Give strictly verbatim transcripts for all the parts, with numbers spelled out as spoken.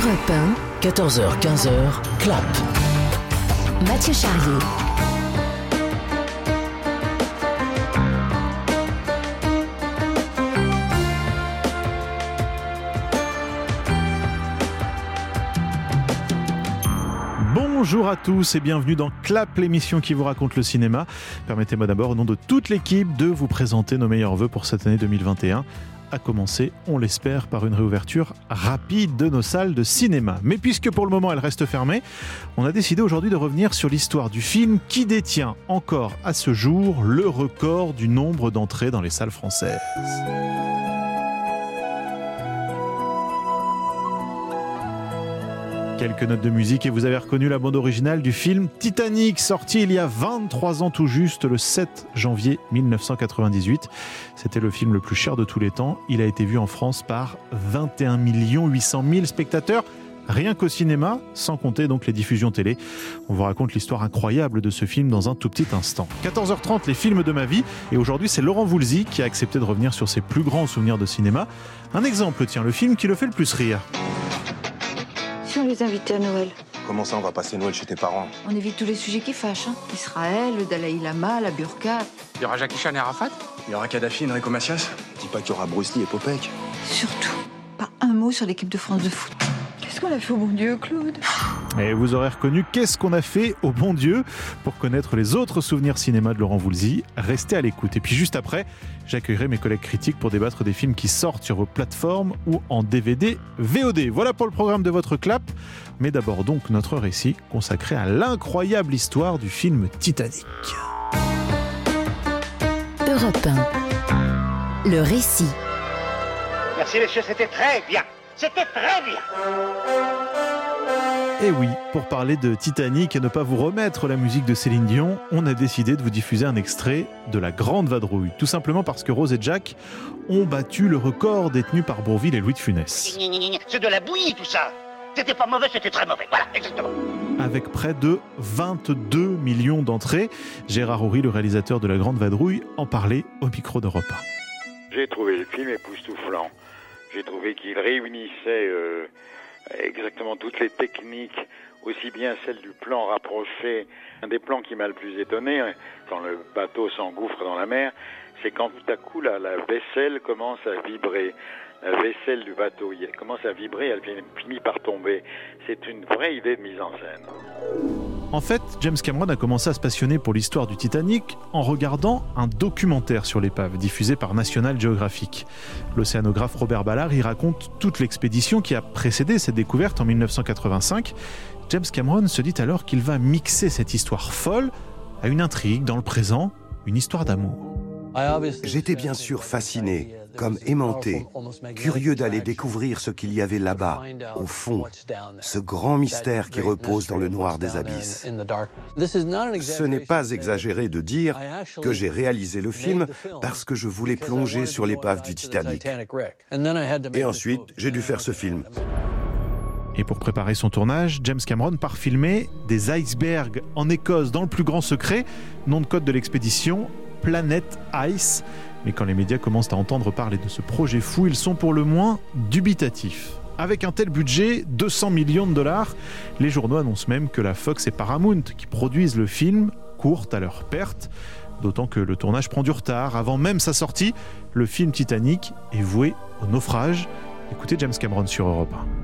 Europe un, quatorze heures quinze, Clap. Mathieu Charrier. Bonjour à tous et bienvenue dans Clap, l'émission qui vous raconte le cinéma. Permettez-moi d'abord, au nom de toute l'équipe, de vous présenter nos meilleurs vœux pour cette année deux mille vingt et un. À commencer, on l'espère, par une réouverture rapide de nos salles de cinéma. Mais puisque pour le moment elles restent fermées, on a décidé aujourd'hui de revenir sur l'histoire du film qui détient encore à ce jour le record du nombre d'entrées dans les salles françaises. Quelques notes de musique et vous avez reconnu la bande originale du film Titanic, sorti il y a vingt-trois ans tout juste, le sept janvier mille neuf cent quatre-vingt-dix-huit. C'était le film le plus cher de tous les temps. Il a été vu en France par vingt et un millions huit cent mille spectateurs, rien qu'au cinéma, sans compter donc les diffusions télé. On vous raconte l'histoire incroyable de ce film dans un tout petit instant. quatorze heures trente, les films de ma vie. Et aujourd'hui, c'est Laurent Voulzy qui a accepté de revenir sur ses plus grands souvenirs de cinéma. Un exemple, tiens, le film qui le fait le plus rire. Si on les invitait à Noël. Comment ça, on va passer Noël chez tes parents? On évite tous les sujets qui fâchent. Hein. Israël, le Dalai Lama, la burqa. Il y aura Jackie Chan et Arafat? Il y aura Kadhafi, Enrico Macias. Dis pas qu'il y aura Bruce Lee et Popek. Surtout, pas un mot sur l'équipe de France de foot. Qu'est-ce qu'on a fait au bon Dieu, Claude? Et vous aurez reconnu Qu'est-ce qu'on a fait au bon Dieu. Pour connaître les autres souvenirs cinéma de Laurent Voulzy, restez à l'écoute. Et puis juste après, j'accueillerai mes collègues critiques pour débattre des films qui sortent sur vos plateformes ou en D V D, V O D. Voilà pour le programme de votre Clap. Mais d'abord donc notre récit consacré à l'incroyable histoire du film Titanic. Europe un. Le récit. Merci messieurs, c'était très bien. C'était très bien. Et oui, pour parler de Titanic et ne pas vous remettre la musique de Céline Dion, on a décidé de vous diffuser un extrait de La Grande Vadrouille. Tout simplement parce que Rose et Jack ont battu le record détenu par Bourvil et Louis de Funès. C'est de la bouillie tout ça. C'était pas mauvais, c'était très mauvais. Voilà, exactement. Avec près de vingt-deux millions d'entrées, Gérard Houry, le réalisateur de La Grande Vadrouille, en parlait au micro d'Europe un. J'ai trouvé le film époustouflant. J'ai trouvé qu'il réunissait euh, exactement toutes les techniques, aussi bien celle du plan rapproché. Un des plans qui m'a le plus étonné, quand le bateau s'engouffre dans la mer, c'est quand tout à coup la, la vaisselle commence à vibrer. La vaisselle du bateau, elle commence à vibrer, elle finit par tomber. C'est une vraie idée de mise en scène. En fait, James Cameron a commencé à se passionner pour l'histoire du Titanic en regardant un documentaire sur l'épave, diffusé par National Geographic. L'océanographe Robert Ballard y raconte toute l'expédition qui a précédé cette découverte en mille neuf cent quatre-vingt-cinq. James Cameron se dit alors qu'il va mixer cette histoire folle à une intrigue dans le présent, une histoire d'amour. J'étais bien sûr fasciné, comme aimanté, curieux d'aller découvrir ce qu'il y avait là-bas, au fond, ce grand mystère qui repose dans le noir des abysses. Ce n'est pas exagéré de dire que j'ai réalisé le film parce que je voulais plonger sur l'épave du Titanic. Et ensuite, j'ai dû faire ce film. Et pour préparer son tournage, James Cameron part filmer des icebergs en Écosse dans le plus grand secret, nom de code de l'expédition, Planet Ice. Mais quand les médias commencent à entendre parler de ce projet fou, ils sont pour le moins dubitatifs. Avec un tel budget, deux cents millions de dollars, les journaux annoncent même que la Fox et Paramount, qui produisent le film, courent à leur perte. D'autant que le tournage prend du retard. Avant même sa sortie, le film Titanic est voué au naufrage. Écoutez James Cameron sur Europe un.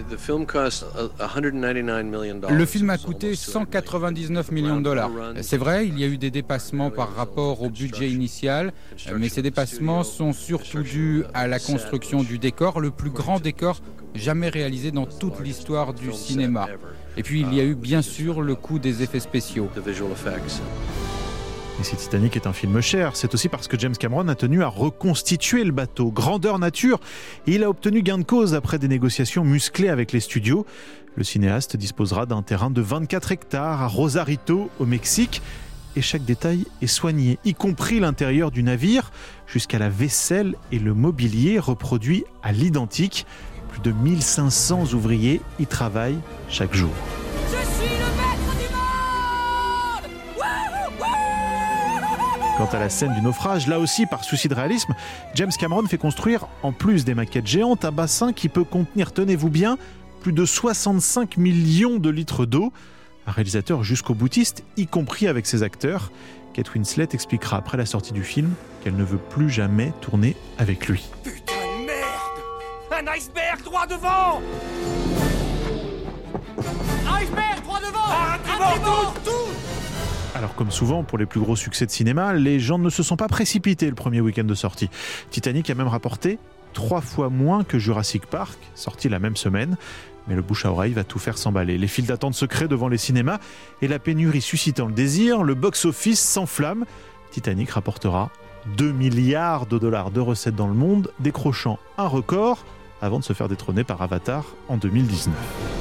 Le film a coûté cent quatre-vingt-dix-neuf millions de dollars. C'est vrai, il y a eu des dépassements par rapport au budget initial, mais ces dépassements sont surtout dus à la construction du décor, le plus grand décor jamais réalisé dans toute l'histoire du cinéma. Et puis il y a eu bien sûr le coût des effets spéciaux. Et si Titanic est un film cher, c'est aussi parce que James Cameron a tenu à reconstituer le bateau, grandeur nature, et il a obtenu gain de cause après des négociations musclées avec les studios. Le cinéaste disposera d'un terrain de vingt-quatre hectares à Rosarito, au Mexique, et chaque détail est soigné, y compris l'intérieur du navire, jusqu'à la vaisselle et le mobilier reproduits à l'identique. Plus de mille cinq cents ouvriers y travaillent chaque jour. Quant à la scène du naufrage, là aussi, par souci de réalisme, James Cameron fait construire, en plus des maquettes géantes, un bassin qui peut contenir, tenez-vous bien, plus de soixante-cinq millions de litres d'eau. Un réalisateur jusqu'au boutiste, y compris avec ses acteurs. Kate Winslet expliquera après la sortie du film qu'elle ne veut plus jamais tourner avec lui. Putain de merde! Un iceberg droit devant! Iceberg droit devant! Arrêtez-moi tout, tout! Alors comme souvent pour les plus gros succès de cinéma, les gens ne se sont pas précipités le premier week-end de sortie. Titanic a même rapporté trois fois moins que Jurassic Park, sorti la même semaine. Mais le bouche à oreille va tout faire s'emballer. Les files d'attente se créent devant les cinémas et la pénurie suscitant le désir, le box-office s'enflamme. Titanic rapportera deux milliards de dollars de recettes dans le monde, décrochant un record avant de se faire détrôner par Avatar en deux mille dix-neuf.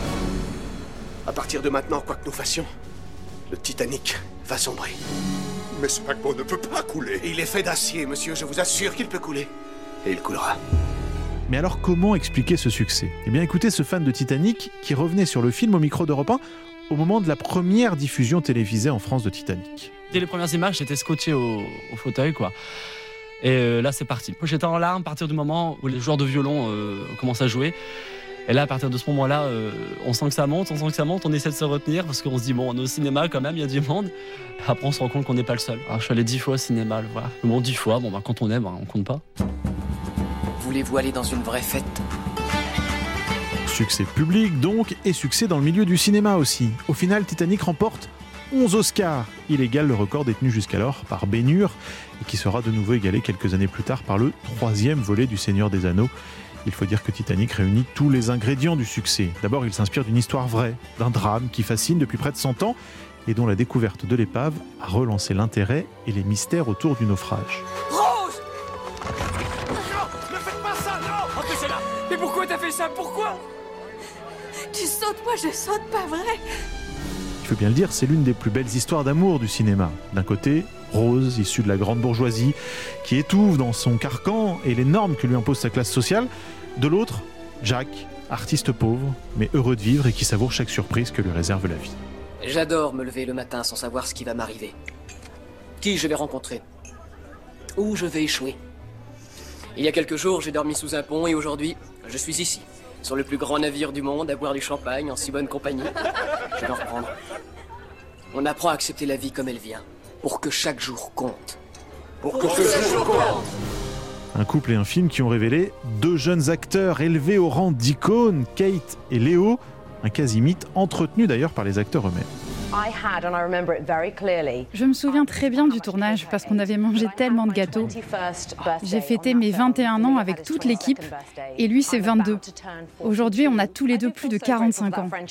À partir de maintenant, quoi que nous fassions, le Titanic va sombrer. Mais ce paquebot ne peut pas couler. Il est fait d'acier, monsieur, je vous assure qu'il peut couler. Et il coulera. Mais alors comment expliquer ce succès ? Eh bien écoutez ce fan de Titanic qui revenait sur le film au micro d'Europe un au moment de la première diffusion télévisée en France de Titanic. Dès les premières images, j'étais scotché au, au fauteuil, quoi. Et euh, là, c'est parti. J'étais en larmes à partir du moment où les joueurs de violon euh, commencent à jouer. Et là, à partir de ce moment-là, euh, on sent que ça monte, on sent que ça monte, on essaie de se retenir parce qu'on se dit, bon, on est au cinéma quand même, il y a du monde. Après, on se rend compte qu'on n'est pas le seul. Alors, je suis allé dix fois au cinéma, voilà. Bon, dix fois, bon, bah, quand on aime, bah, on compte pas. Voulez-vous aller dans une vraie fête ? Succès public donc, et succès dans le milieu du cinéma aussi. Au final, Titanic remporte onze Oscars. Il égale le record détenu jusqu'alors par Ben-Hur, et qui sera de nouveau égalé quelques années plus tard par le troisième volet du Seigneur des Anneaux. Il faut dire que Titanic réunit tous les ingrédients du succès. D'abord, il s'inspire d'une histoire vraie, d'un drame qui fascine depuis près de cent ans, et dont la découverte de l'épave a relancé l'intérêt et les mystères autour du naufrage. Rose! Non, ne faites pas ça, non! Empêchez-la! Mais pourquoi t'as fait ça? Pourquoi? Tu sautes, moi je saute, pas vrai? Il faut bien le dire, c'est l'une des plus belles histoires d'amour du cinéma. D'un côté, Rose, issue de la grande bourgeoisie, qui étouffe dans son carcan et les normes que lui impose sa classe sociale. De l'autre, Jack, artiste pauvre, mais heureux de vivre et qui savoure chaque surprise que lui réserve la vie. J'adore me lever le matin sans savoir ce qui va m'arriver. Qui je vais rencontrer. Où je vais échouer. Il y a quelques jours, j'ai dormi sous un pont et aujourd'hui, je suis ici. Sur le plus grand navire du monde, à boire du champagne, en si bonne compagnie. Je vais en reprendre. On apprend à accepter la vie comme elle vient. Pour que chaque jour compte. Pour que ce jour compte. Un couple et un film qui ont révélé deux jeunes acteurs élevés au rang d'icônes, Kate et Léo, un quasi-mythe entretenu d'ailleurs par les acteurs eux-mêmes. Je me souviens très bien du tournage parce qu'on avait mangé tellement de gâteaux. J'ai fêté mes vingt et un ans avec toute l'équipe et lui c'est vingt-deux. Aujourd'hui, on a tous les deux plus de quarante-cinq ans.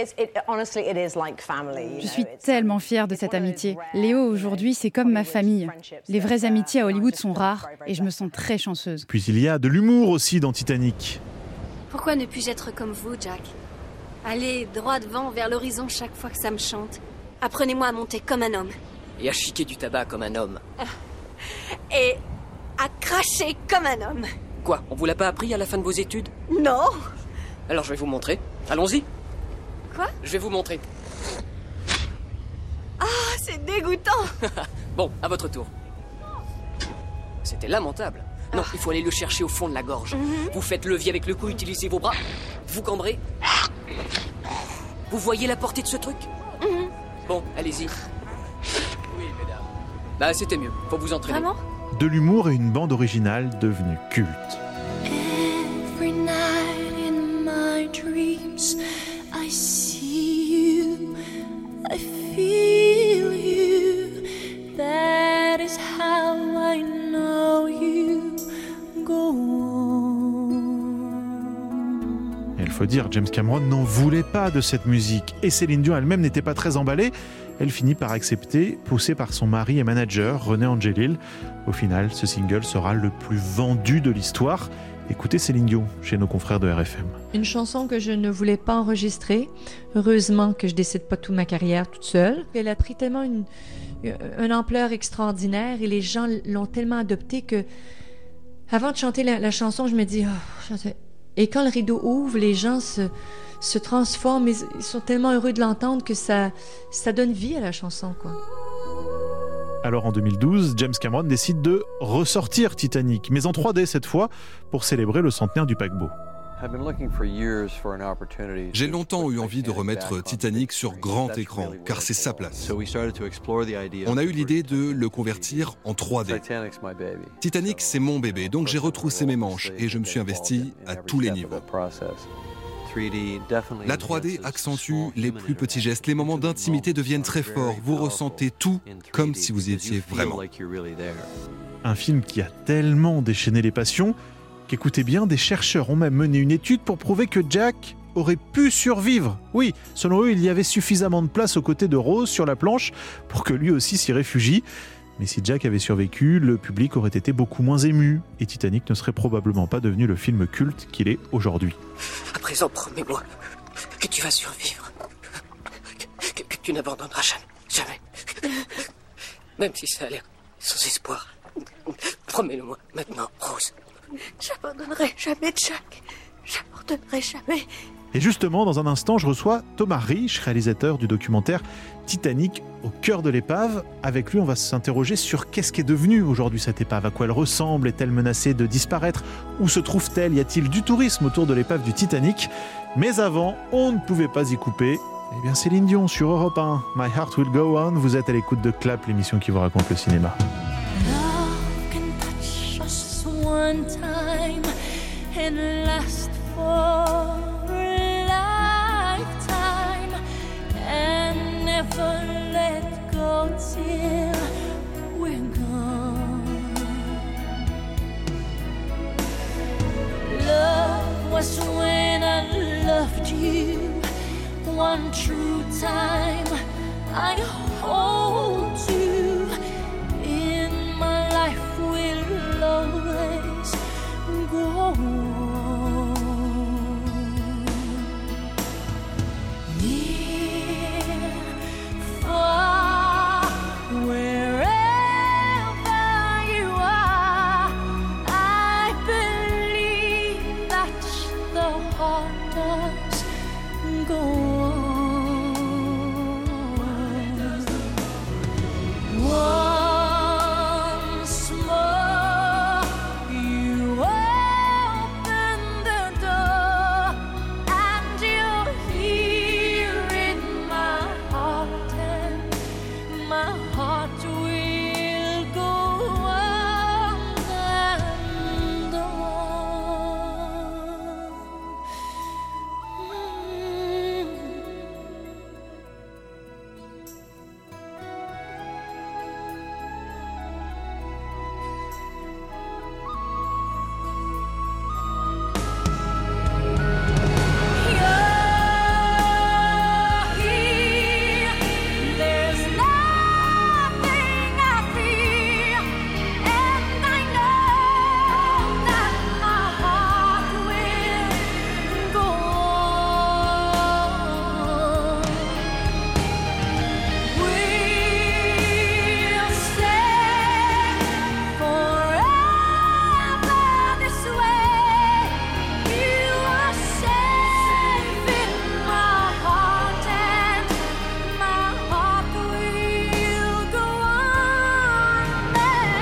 Je suis tellement fière de cette amitié. Léo, aujourd'hui, c'est comme ma famille. Les vraies amitiés à Hollywood sont rares et je me sens très chanceuse. Puis il y a de l'humour aussi dans Titanic. Pourquoi ne puis-je être comme vous, Jack ? Allez droit devant vers l'horizon chaque fois que ça me chante. Apprenez-moi à monter comme un homme. Et à chiquer du tabac comme un homme. Et à cracher comme un homme. Quoi, on vous l'a pas appris à la fin de vos études? Non. Alors je vais vous montrer. Allons-y. Quoi? Je vais vous montrer. Ah, c'est dégoûtant. Bon, à votre tour. C'était lamentable. Non, il faut aller le chercher au fond de la gorge. Mm-hmm. Vous faites levier avec le cou, utilisez vos bras. Vous cambrez. Vous voyez la portée de ce truc? Mm-hmm. Bon, allez-y. Oui, mesdames. Bah, c'était mieux. Faut vous entraîner. Vraiment? De l'humour et une bande originale devenue culte. Every night in my dreams, I see you, I feel you. That is how I know you go on. Il faut dire, James Cameron n'en voulait pas de cette musique. Et Céline Dion elle-même n'était pas très emballée. Elle finit par accepter, poussée par son mari et manager, René Angelil. Au final, ce single sera le plus vendu de l'histoire. Écoutez Céline Dion chez nos confrères de R F M. Une chanson que je ne voulais pas enregistrer. Heureusement que je décide pas toute ma carrière toute seule. Elle a pris tellement une, une ampleur extraordinaire et les gens l'ont tellement adoptée que avant de chanter la, la chanson, je me dis... Oh, et quand le rideau ouvre, les gens se, se transforment, ils, ils sont tellement heureux de l'entendre que ça, ça donne vie à la chanson, quoi. Alors en deux mille douze, James Cameron décide de ressortir Titanic, mais en trois D cette fois, pour célébrer le centenaire du paquebot. J'ai longtemps eu envie de remettre Titanic sur grand écran, car c'est sa place. On a eu l'idée de le convertir en trois D. Titanic, c'est mon bébé, donc j'ai retroussé mes manches et je me suis investi à tous les niveaux. La trois D accentue les plus petits gestes, les moments d'intimité deviennent très forts, vous ressentez tout comme si vous y étiez vraiment. Un film qui a tellement déchaîné les passions qu'écoutez bien, des chercheurs ont même mené une étude pour prouver que Jack aurait pu survivre. Oui, selon eux, il y avait suffisamment de place aux côtés de Rose sur la planche pour que lui aussi s'y réfugie. Mais si Jack avait survécu, le public aurait été beaucoup moins ému et Titanic ne serait probablement pas devenu le film culte qu'il est aujourd'hui. À présent, promets-moi que tu vas survivre. Que, que tu n'abandonneras jamais. Jamais. Même si ça a l'air sans espoir. Promets-le-moi maintenant, Rose. J'abandonnerai jamais Jack. J'abandonnerai jamais. Et justement, dans un instant, je reçois Thomas Rich, réalisateur du documentaire Titanic au cœur de l'épave. Avec lui, on va s'interroger sur qu'est-ce qu'est devenu aujourd'hui cette épave, à quoi elle ressemble, est-elle menacée de disparaître, où se trouve-t-elle, y a-t-il du tourisme autour de l'épave du Titanic? Mais avant, on ne pouvait pas y couper. Eh bien, Céline Dion sur Europe un. My Heart Will Go On. Vous êtes à l'écoute de Clap, l'émission qui vous raconte le cinéma. One time and last for a lifetime and never let go till we're gone. Love was when I loved you one true time. I hold you in my life will always go on. Near, far, wherever you are, I believe that the heart does go on. Once more, you open the door, and you're here in my heart, and my heart will go on and on. There's nothing I fear, and I know that my heart will go on. We'll stay forever this way. You are safe in my heart, and my heart will go on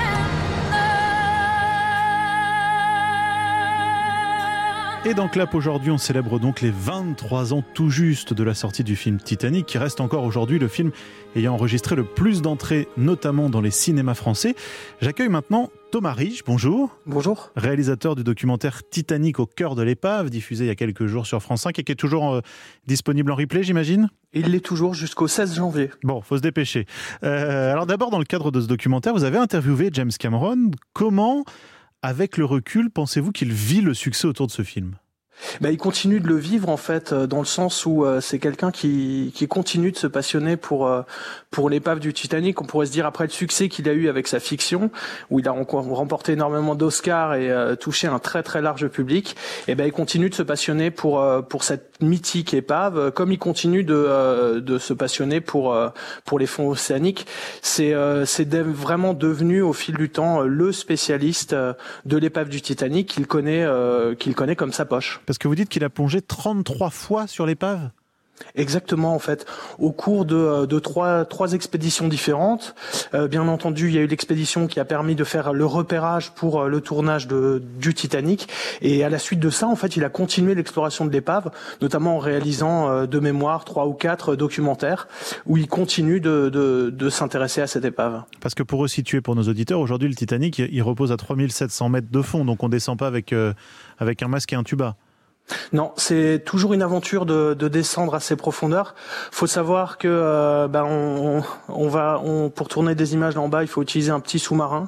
and on. Et dans Clap aujourd'hui, on célèbre donc les vingt-trois ans tout juste de la sortie du film Titanic, qui reste encore aujourd'hui le film ayant enregistré le plus d'entrées, notamment dans les cinémas français. J'accueille maintenant Thomas Rich, bonjour. Bonjour. Réalisateur du documentaire Titanic au cœur de l'épave, diffusé il y a quelques jours sur France cinq et qui est toujours euh, disponible en replay, j'imagine ? Il l'est toujours jusqu'au seize janvier. Bon, faut se dépêcher. Euh, alors d'abord, dans le cadre de ce documentaire, vous avez interviewé James Cameron. Comment, avec le recul, pensez-vous qu'il vit le succès autour de ce film ? Bah, il continue de le vivre en fait, euh, dans le sens où euh, c'est quelqu'un qui qui continue de se passionner pour euh, pour l'épave du Titanic. On pourrait se dire après le succès qu'il a eu avec sa fiction, où il a remporté énormément d'Oscars et euh, touché un très très large public. Et ben il continue de se passionner pour euh, pour cette mythique épave, comme il continue de euh, de se passionner pour euh, pour les fonds océaniques. C'est euh, c'est de, vraiment devenu au fil du temps le spécialiste de l'épave du Titanic qu'il connaît euh, qu'il connaît comme sa poche. Parce que vous dites qu'il a plongé trente-trois fois sur l'épave ? Exactement, en fait, au cours de, de trois, trois expéditions différentes. Euh, bien entendu, il y a eu l'expédition qui a permis de faire le repérage pour euh, le tournage de, du Titanic. Et à la suite de ça, en fait, il a continué l'exploration de l'épave, notamment en réalisant euh, de mémoire trois ou quatre documentaires où il continue de, de, de s'intéresser à cette épave. Parce que pour resituer pour nos auditeurs, aujourd'hui, le Titanic, il repose à trois mille sept cents mètres de fond, donc on descend pas avec, euh, avec un masque et un tuba. Non, c'est toujours une aventure de, de descendre à ces profondeurs. Faut savoir que euh, ben on, on va, on, pour tourner des images là en bas, il faut utiliser un petit sous-marin,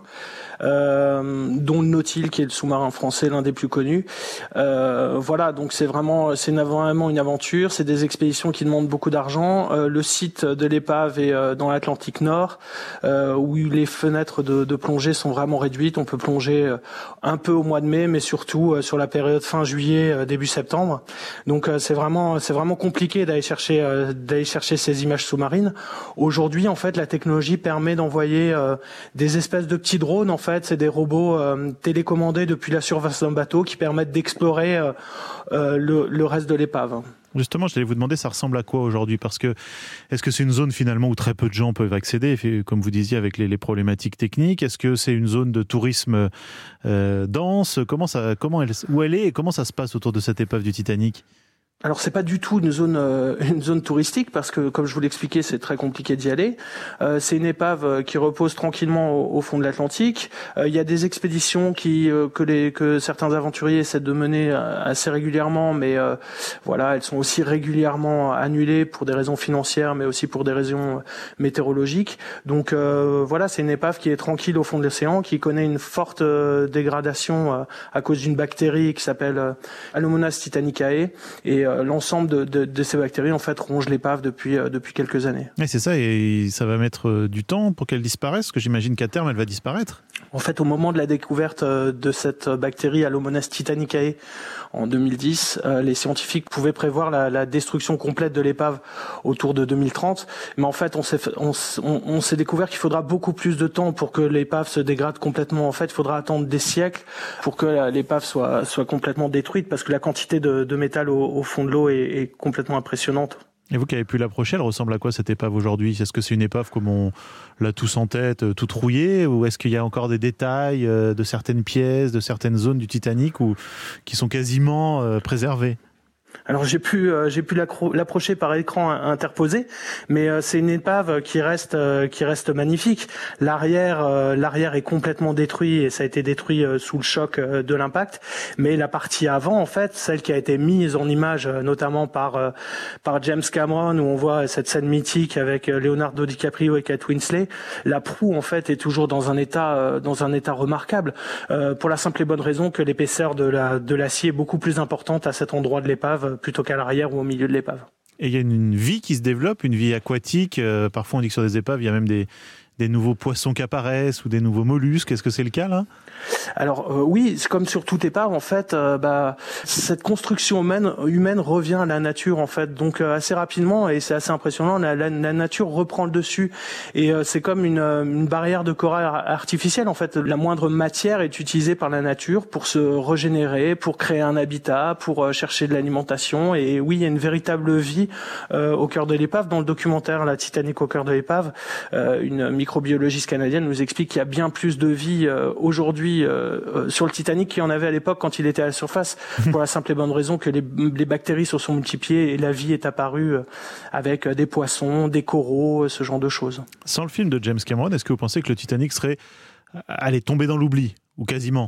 euh, dont le Nautil, qui est le sous-marin français, l'un des plus connus. Euh, voilà, donc c'est vraiment, c'est une, vraiment une aventure. C'est des expéditions qui demandent beaucoup d'argent. Euh, le site de l'épave est euh, dans l'Atlantique Nord, euh, où les fenêtres de, de plongée sont vraiment réduites. On peut plonger euh, un peu au mois de mai, mais surtout euh, sur la période fin juillet, euh, début septembre. Donc euh, c'est vraiment c'est vraiment compliqué d'aller chercher euh, d'aller chercher ces images sous-marines. Aujourd'hui, en fait, la technologie permet d'envoyer euh, des espèces de petits drones. En fait, c'est des robots euh, télécommandés depuis la surface d'un bateau qui permettent d'explorer euh, euh, le, le reste de l'épave. Justement, je allais vous demander, ça ressemble à quoi aujourd'hui? Parce que, est-ce que c'est une zone finalement où très peu de gens peuvent accéder, comme vous disiez, avec les, les problématiques techniques? Est-ce que c'est une zone de tourisme euh, dense? Comment ça, comment elle, où elle est et comment ça se passe autour de cette épave du Titanic? Alors c'est pas du tout une zone euh, une zone touristique parce que comme je vous l'expliquais c'est très compliqué d'y aller. Euh, c'est une épave qui repose tranquillement au, au fond de l'Atlantique. Euh, il y a des expéditions qui euh, que les que certains aventuriers essaient de mener assez régulièrement, mais euh, voilà elles sont aussi régulièrement annulées pour des raisons financières, mais aussi pour des raisons météorologiques. Donc euh, voilà c'est une épave qui est tranquille au fond de l'océan, qui connaît une forte euh, dégradation euh, à cause d'une bactérie qui s'appelle euh, Alomonas titanicae et l'ensemble de, de, de ces bactéries en fait rongent l'épave depuis euh, depuis quelques années. Et c'est ça, et ça va mettre du temps pour qu'elle disparaisse, parce que j'imagine qu'à terme elle va disparaître. En fait, au moment de la découverte de cette bactérie Alomonas titanicae en deux mille dix, euh, les scientifiques pouvaient prévoir la, la destruction complète de l'épave autour de deux mille trente. Mais en fait, on s'est on, on, on s'est découvert qu'il faudra beaucoup plus de temps pour que l'épave se dégrade complètement. En fait, il faudra attendre des siècles pour que l'épave soit soit complètement détruite, parce que la quantité de, de métal au, au fond de l'eau est, est complètement impressionnante. Et vous qui avez pu l'approcher, elle ressemble à quoi cette épave aujourd'hui? Est-ce que c'est une épave comme on l'a tous en tête, toute rouillée, ou est-ce qu'il y a encore des détails de certaines pièces, de certaines zones du Titanic ou qui sont quasiment préservées? Alors j'ai pu euh, j'ai pu l'approcher par écran interposé, mais euh, c'est une épave qui reste euh, qui reste magnifique. L'arrière euh, l'arrière est complètement détruit et ça a été détruit euh, sous le choc euh, de l'impact, mais la partie avant en fait, celle qui a été mise en image euh, notamment par euh, par James Cameron, où on voit cette scène mythique avec euh, Leonardo DiCaprio et Kate Winslet, la proue en fait est toujours dans un état euh, dans un état remarquable, euh, pour la simple et bonne raison que l'épaisseur de la de l'acier est beaucoup plus importante à cet endroit de l'épave plutôt qu'à l'arrière ou au milieu de l'épave. Et il y a une, une vie qui se développe, une vie aquatique. Euh, parfois on dit que sur des épaves, il y a même des, des nouveaux poissons qui apparaissent ou des nouveaux mollusques. Est-ce que c'est le cas là? Alors euh, oui, c'est comme sur toute épave en fait, euh, bah, cette construction humaine, humaine revient à la nature en fait, donc euh, assez rapidement, et c'est assez impressionnant, la, la, la nature reprend le dessus, et euh, c'est comme une, une barrière de corail artificielle en fait. La moindre matière est utilisée par la nature pour se régénérer, pour créer un habitat, pour euh, chercher de l'alimentation, et oui, il y a une véritable vie euh, au cœur de l'épave. Dans le documentaire La Titanic au cœur de l'épave, euh, une microbiologiste canadienne nous explique qu'il y a bien plus de vie euh, aujourd'hui Euh, sur le Titanic qu'il y en avait à l'époque quand il était à la surface, pour la simple et bonne raison que les, les bactéries se sont multipliées et la vie est apparue euh, avec des poissons, des coraux, ce genre de choses. Sans le film de James Cameron, est-ce que vous pensez que le Titanic serait allé tomber dans l'oubli, ou quasiment?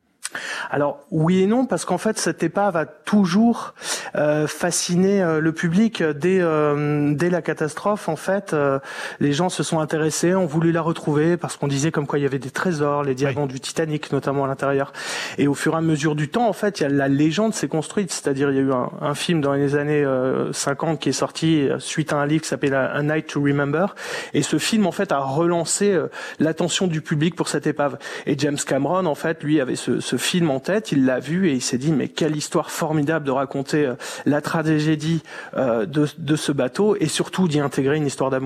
Alors oui et non, parce qu'en fait cette épave a toujours euh, fasciné euh, le public dès euh, dès la catastrophe. En fait, euh, les gens se sont intéressés, ont voulu la retrouver parce qu'on disait comme quoi il y avait des trésors, les diamants oui. du Titanic notamment à l'intérieur. Et au fur et à mesure du temps, en fait, il y a la légende s'est construite. C'est-à-dire il y a eu un, un film dans les années euh, cinquante qui est sorti suite à un livre qui s'appelle A Night to Remember. Et ce film en fait a relancé euh, l'attention du public pour cette épave. Et James Cameron en fait lui avait ce, ce film en tête, il l'a vu et il s'est dit mais quelle histoire formidable de raconter euh, la tragédie euh, de, de ce bateau et surtout d'y intégrer une histoire d'amour.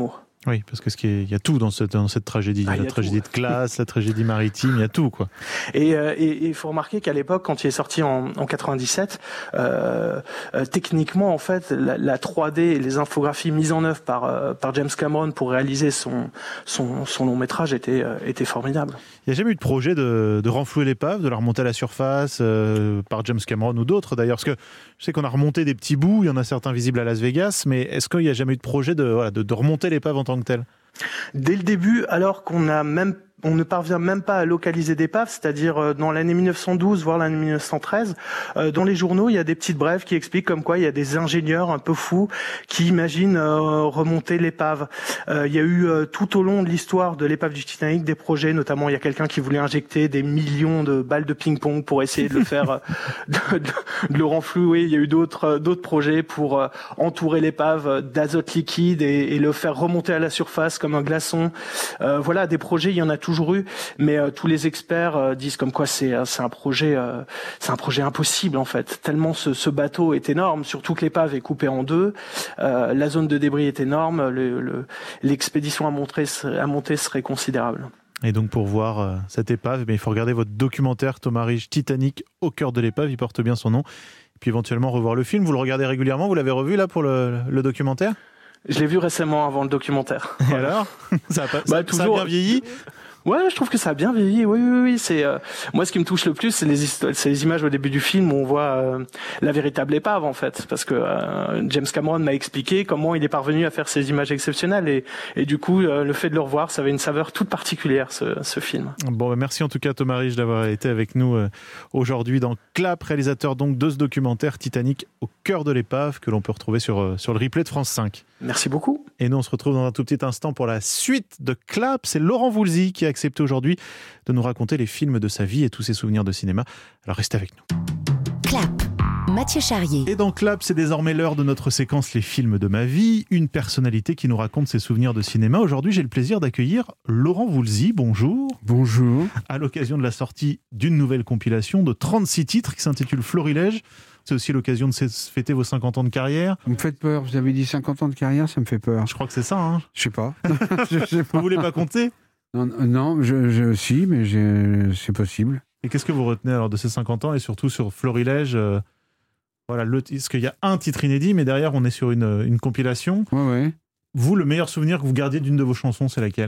Oui, parce que ce qui est, il y a tout dans cette, dans cette tragédie. Il y a Ah, il y la a tragédie tout. de classe, la tragédie maritime, il y a tout, quoi. Et euh, et il faut remarquer qu'à l'époque, quand il est sorti en, en quatre-vingt-dix-sept, euh, euh, techniquement, en fait, la, la trois D et les infographies mises en œuvre par euh, par James Cameron pour réaliser son son, son long métrage étaient euh, étaient formidables. Il n'y a jamais eu de projet de, de renflouer l'épave, de la remonter à la surface euh, par James Cameron ou d'autres d'ailleurs, parce que je sais qu'on a remonté des petits bouts, il y en a certains visibles à Las Vegas, mais est-ce qu'il n'y a jamais eu de projet de, voilà, de, de remonter l'épave en tant que telle ? Dès le début, alors qu'on a même on ne parvient même pas à localiser d'épave, c'est-à-dire dans l'année mille neuf cent douze, voire l'année mille neuf cent treize. Euh, dans les journaux, il y a des petites brèves qui expliquent comme quoi il y a des ingénieurs un peu fous qui imaginent euh, remonter l'épave. Euh, il y a eu euh, tout au long de l'histoire de l'épave du Titanic des projets, notamment il y a quelqu'un qui voulait injecter des millions de balles de ping-pong pour essayer de le faire, de, de, de le renflouer. Il y a eu d'autres d'autres projets pour euh, entourer l'épave d'azote liquide et, et le faire remonter à la surface comme un glaçon. Euh, voilà, des projets, il y en a toujours eu, mais euh, tous les experts euh, disent comme quoi c'est c'est un projet euh, c'est un projet impossible en fait, tellement ce, ce bateau est énorme, surtout que l'épave est coupée en deux, euh, la zone de débris est énorme, le, le, l'expédition à monter à monter serait considérable. Et donc pour voir euh, cette épave, eh bien, il faut regarder votre documentaire Thomas Rich, Titanic au cœur de l'épave, il porte bien son nom, et puis éventuellement revoir le film. Vous le regardez régulièrement, vous l'avez revu là pour le, le documentaire ? Je l'ai vu récemment avant le documentaire. Et alors ça a, pas, bah, ça, toujours... ça a bien vieilli ? Ouais, je trouve que ça a bien vieilli. Oui, oui, oui. C'est euh, moi ce qui me touche le plus, c'est les histo- c'est les images au début du film où on voit euh, la véritable épave en fait, parce que euh, James Cameron m'a expliqué comment il est parvenu à faire ces images exceptionnelles et et du coup euh, le fait de le revoir, ça avait une saveur toute particulière ce, ce film. Bon, bah merci en tout cas Thomas Rich d'avoir été avec nous euh, aujourd'hui dans Clap, réalisateur donc de ce documentaire Titanic au cœur de l'épave que l'on peut retrouver sur euh, sur le replay de France cinq. Merci beaucoup. Et nous on se retrouve dans un tout petit instant pour la suite de Clap. C'est Laurent Voulzy qui a accepté aujourd'hui de nous raconter les films de sa vie et tous ses souvenirs de cinéma. Alors restez avec nous. Clap, Mathieu Charrier. Et dans Clap, c'est désormais l'heure de notre séquence Les films de ma vie, une personnalité qui nous raconte ses souvenirs de cinéma. Aujourd'hui, j'ai le plaisir d'accueillir Laurent Voulzy. Bonjour. Bonjour. À l'occasion de la sortie d'une nouvelle compilation de trente-six titres qui s'intitule Florilège. C'est aussi l'occasion de fêter vos cinquante ans de carrière. Vous me faites peur, vous avez dit cinquante ans de carrière, ça me fait peur. Je crois que c'est ça, hein. Je sais pas. je sais pas. Vous voulez pas compter ? Non, non je, je, si, mais j'ai, c'est possible. Et qu'est-ce que vous retenez alors de ces cinquante ans et surtout sur Florilège euh, voilà, le, parce qu'il y a un titre inédit, mais derrière on est sur une, une compilation. Ouais, ouais. Vous, le meilleur souvenir que vous gardiez d'une de vos chansons, c'est laquelle ?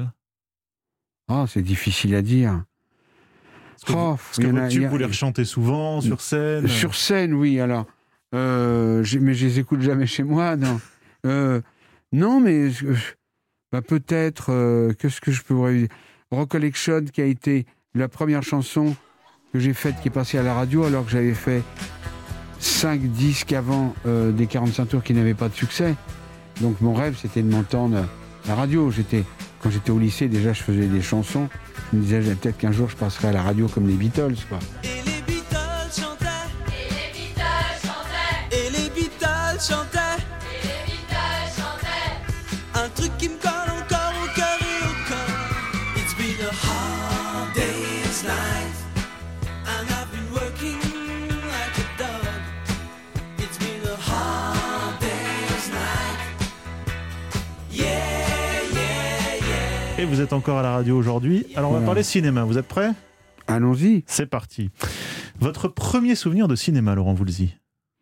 Ah, oh, c'est difficile à dire. Parce que, oh, vous, parce que votre tube, a... vous les rechantez souvent, sur scène. Sur scène, oui, alors. Euh, mais je les écoute jamais chez moi, non. Euh, non, mais euh, bah, peut-être, euh, qu'est-ce que je peux vous dire ? Recollection, qui a été la première chanson que j'ai faite, qui est passée à la radio, alors que j'avais fait cinq disques avant euh, des quarante-cinq tours qui n'avaient pas de succès. Donc mon rêve, c'était de m'entendre à la radio. J'étais, quand j'étais au lycée, déjà, je faisais des chansons. Je me disais, peut-être qu'un jour, je passerai à la radio comme les Beatles, quoi. Et les Beatles chantaient. Et les Beatles chantaient. Et les Beatles chantaient. Et les Beatles chantaient. Un truc qui me colle encore au cœur et au corps. It's been a hard day's night. And I've been working like a dog. It's been a hard day's night. Yeah. Et vous êtes encore à la radio aujourd'hui. Alors on va voilà. parler cinéma, vous êtes prêts ? Allons-y. C'est parti. Votre premier souvenir de cinéma, Laurent Voulzy ?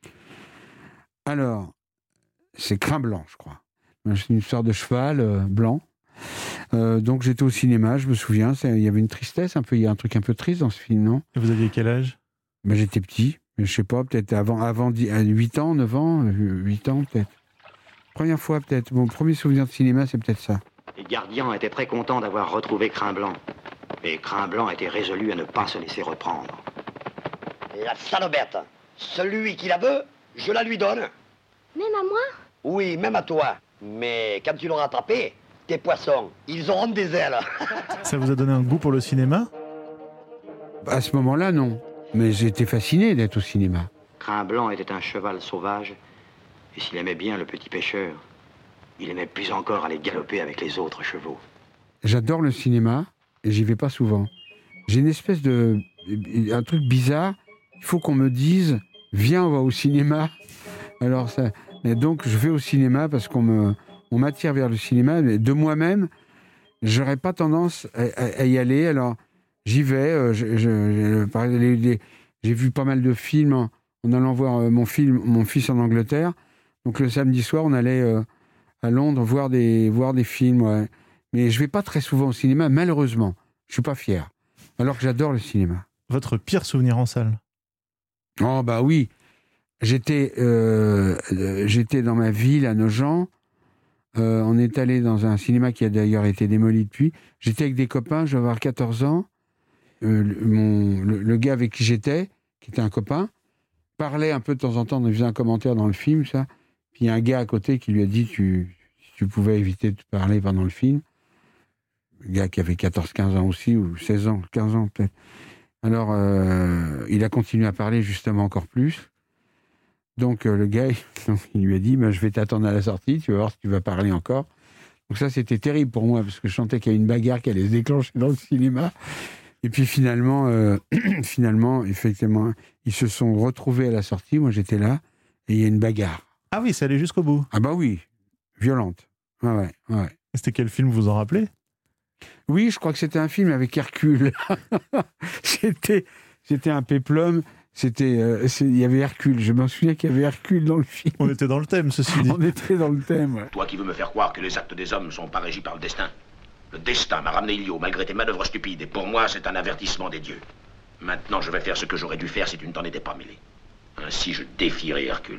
Alors, c'est Crin Blanc, je crois. C'est une histoire de cheval euh, blanc. Euh, donc j'étais au cinéma, je me souviens, il y avait une tristesse, un peu, il y a un truc un peu triste dans ce film, non ? Et vous aviez quel âge ? Ben, j'étais petit, mais je sais pas, peut-être avant, avant huit ans, neuf ans, huit ans peut-être. Première fois peut-être, mon premier souvenir de cinéma, c'est peut-être ça. Les gardiens étaient très contents d'avoir retrouvé Crin Blanc. Et Crin Blanc était résolu à ne pas se laisser reprendre. La salopette, celui qui la veut, je la lui donne. Même à moi ? Oui, même à toi. Mais quand tu l'auras attrapé, tes poissons, ils auront des ailes. Ça vous a donné un goût pour le cinéma ? À ce moment-là, non. Mais j'étais fasciné d'être au cinéma. Crin Blanc était un cheval sauvage. Et s'il aimait bien le petit pêcheur, il aimait plus encore aller galoper avec les autres chevaux. J'adore le cinéma et j'y vais pas souvent. J'ai une espèce de... un truc bizarre. Il faut qu'on me dise « Viens, on va au cinéma ». Alors ça... Et donc je vais au cinéma parce qu'on me... on m'attire vers le cinéma, mais de moi-même, j'aurais pas tendance à, à, à y aller. Alors, j'y vais. Euh, je, je, je, les, les, j'ai vu pas mal de films en, en allant voir euh, mon, film, mon fils en Angleterre. Donc, le samedi soir, on allait euh, à Londres voir des, voir des films. Ouais. Mais je vais pas très souvent au cinéma, malheureusement. Je suis pas fier. Alors que j'adore le cinéma. Votre pire souvenir en salle? Oh, bah oui. J'étais, euh, j'étais dans ma ville, à Nogent. Euh, on est allé dans un cinéma qui a d'ailleurs été démoli depuis. J'étais avec des copains, je vais avoir quatorze ans. Euh, le, mon, le, le gars avec qui j'étais, qui était un copain, parlait un peu de temps en temps, il faisait un commentaire dans le film, ça. Puis il y a un gars à côté qui lui a dit tu, si tu pouvais éviter de parler pendant le film. Le gars qui avait quatorze quinze ans aussi, ou seize ans, quinze ans peut-être. Alors, euh, il a continué à parler justement encore plus. Donc, euh, le gars, il, il lui a dit bah, « Je vais t'attendre à la sortie, tu vas voir si tu vas parler encore. » Donc ça, c'était terrible pour moi, parce que je sentais qu'il y a une bagarre qui allait se déclencher dans le cinéma. Et puis finalement, euh, finalement, effectivement, ils se sont retrouvés à la sortie. Moi, j'étais là, et il y a une bagarre. Ah oui, c'est allé jusqu'au bout. Ah bah oui, violente. Ouais, ouais, ouais. C'était quel film, vous en rappelez? Oui, je crois que c'était un film avec Hercule. c'était, c'était un péplum. C'était, euh, il y avait Hercule. Je m'en souviens qu'il y avait Hercule dans le film. On était dans le thème, ceci dit. On était dans le thème, ouais. Toi qui veux me faire croire que les actes des hommes ne sont pas régis par le destin. Le destin m'a ramené Ilio, malgré tes manœuvres stupides. Et pour moi, c'est un avertissement des dieux. Maintenant, je vais faire ce que j'aurais dû faire si tu ne t'en étais pas mêlé. Ainsi, je défierai Hercule.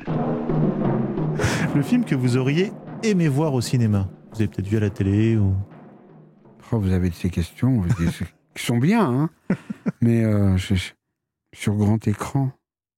Le film que vous auriez aimé voir au cinéma? Vous avez peut-être vu à la télé ou... Oh, vous avez de ces questions qui sont bien, hein. Mais euh, je, je, sur grand écran,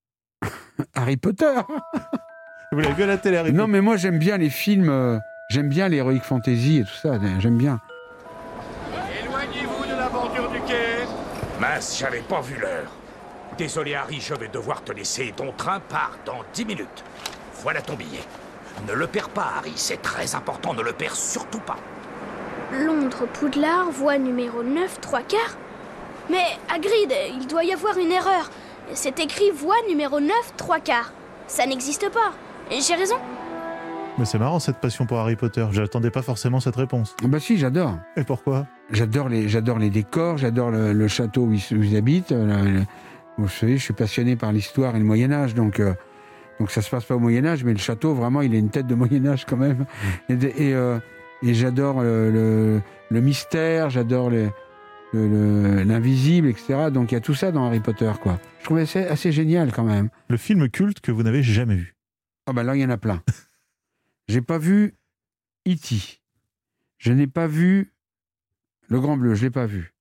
Harry Potter. Vous l'avez vu à la télé, Harry Non, Potter. mais moi j'aime bien les films, euh, j'aime bien l'heroic fantasy et tout ça. J'aime bien. Éloignez-vous de la bordure du quai. Mince, j'avais pas vu l'heure. Désolé, Harry, je vais devoir te laisser. Ton train part dans dix minutes. Voilà ton billet. Ne le perds pas, Harry. C'est très important. Ne le perds surtout pas. Londres-Poudlard, voie numéro neuf, trois quarts. Mais, Hagrid, il doit y avoir une erreur. C'est écrit voie numéro neuf, trois quarts. Ça n'existe pas. J'ai raison? Mais c'est marrant cette passion pour Harry Potter. J'attendais pas forcément cette réponse. Bah si, j'adore. Et pourquoi? J'adore les, j'adore les décors, j'adore le, le château où ils, où ils habitent. Le, le, vous savez, je suis passionné par l'histoire et le Moyen-Âge, donc... Euh, donc ça se passe pas au Moyen-Âge, mais le château, vraiment, il a une tête de Moyen-Âge quand même. Et... et euh, Et j'adore le, le, le mystère, j'adore le, le, l'invisible, et cetera. Donc il y a tout ça dans Harry Potter, quoi. Je trouvais ça assez génial, quand même. Le film culte que vous n'avez jamais vu? Ah ben là, il y en a plein. J'ai pas vu E T Je n'ai pas vu Le Grand Bleu, je l'ai pas vu.